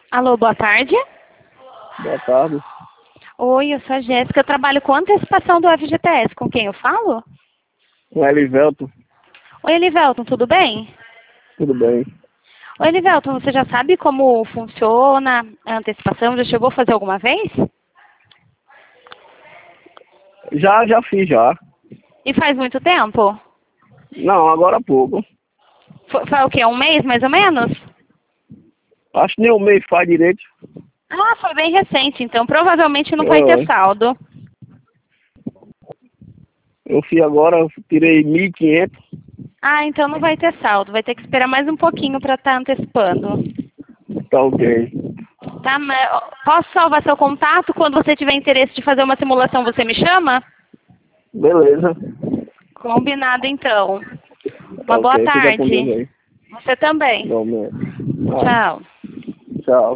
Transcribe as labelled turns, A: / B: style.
A: Alô, boa tarde.
B: Boa tarde.
A: Oi, eu sou a Jéssica, eu trabalho com antecipação do FGTS. Com quem eu falo?
B: Com Elivelto.
A: Oi, Elivelton, tudo bem?
B: Tudo bem.
A: Oi, Elivelton, você já sabe como funciona a antecipação? Já chegou a fazer alguma vez?
B: Já fiz já.
A: E faz muito tempo?
B: Não, agora há pouco.
A: Foi o quê? Um mês, mais ou menos?
B: Acho que nem um mês faz direito.
A: Ah, foi bem recente, então provavelmente não vai ter
B: Eu,
A: saldo.
B: eu fiz agora, eu tirei 1.500.
A: Ah, então não vai ter saldo. Vai ter que esperar mais um pouquinho para estar antecipando.
B: Tá ok.
A: Tá, mas posso salvar seu contato? Quando você tiver interesse de fazer uma simulação, você me chama?
B: Beleza.
A: Combinado, então.
B: Tá
A: Uma boa
B: ok. Fica com Deus
A: tarde.
B: aí.
A: Você também.
B: Igualmente. Ah,
A: Tchau.
B: tchau.